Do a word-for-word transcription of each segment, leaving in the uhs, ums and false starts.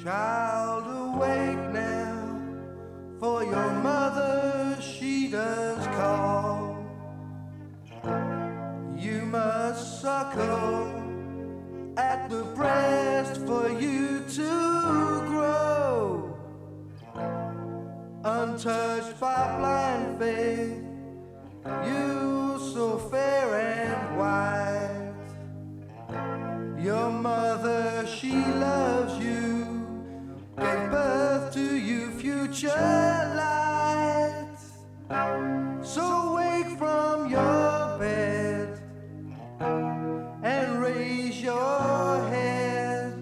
Child, awake now, for your mother, she does call. You must suckle at the breast for you to grow. Untouched by blind faith, you so fair and white. Your mother, she loves you, gave birth to you, future light. So wake from your bed and raise your head,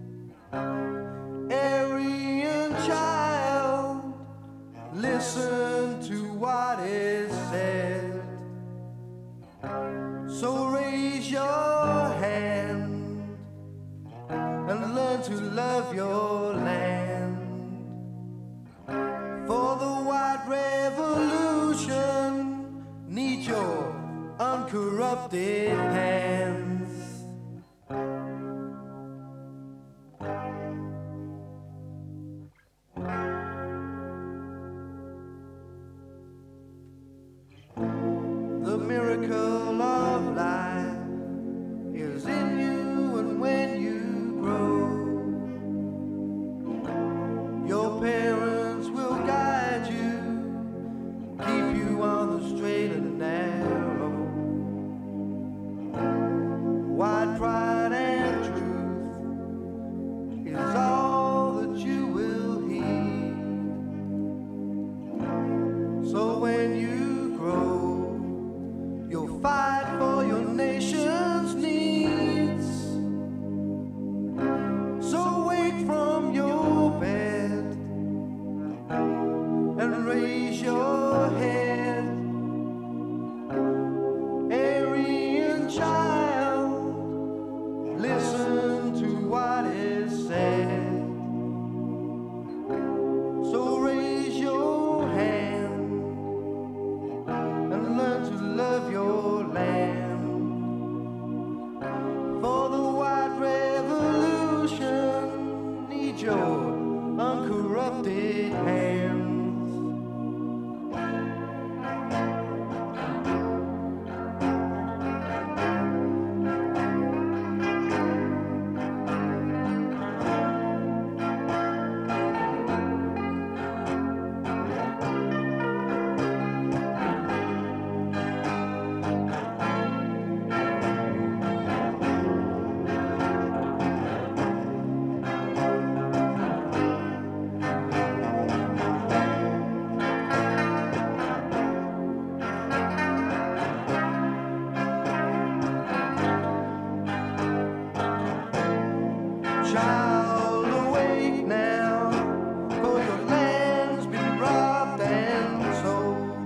Aryan child, listen to what is said. So raise your hand and learn to love your land. For the white revolution needs your uncorrupted hands. The miracle of life is in you, and when you grow, your parents will guide you, keep you on the straight and narrow. White pride and truth is all that you will heed. So when you grow, you'll fight for your nation's needs. So wake from your bed and raise your head, Aryan child, listen to what is said. So raise your hand and learn to love your land. For the white revolution needs your uncorrupted hands. Child, awake now, for your land's been robbed and sold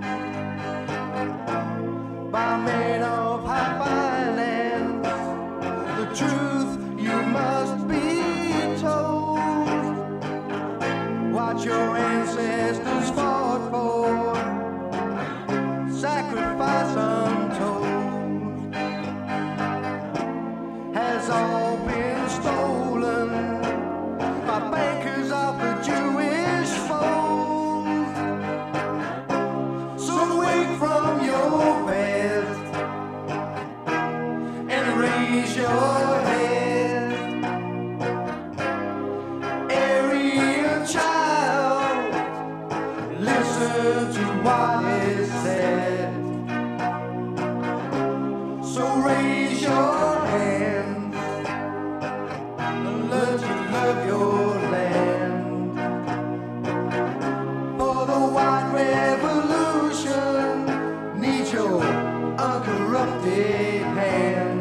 by men of high finance. The truth you must be told, what your ancestors fought for, sacrifice untold, has all been stolen by bankers of the Jewish fold. So wake from your bed and raise your head, Aryan child, listen to what is said. So raise your hand and learn to love your land. For the white revolution needs your uncorrupted hands.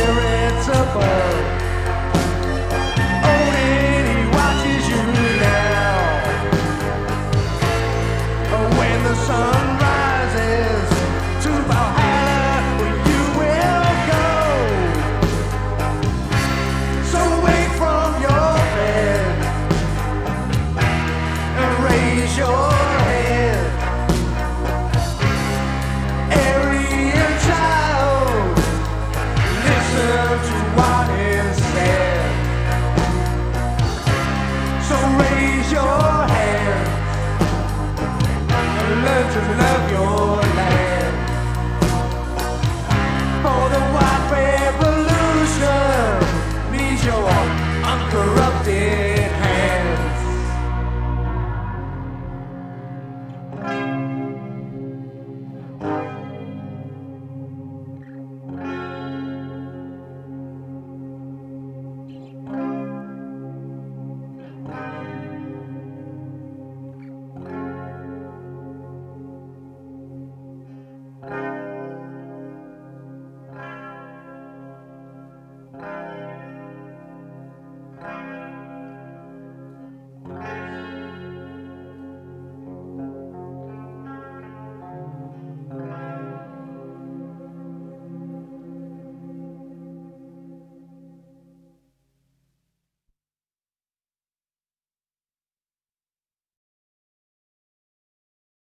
spirits above.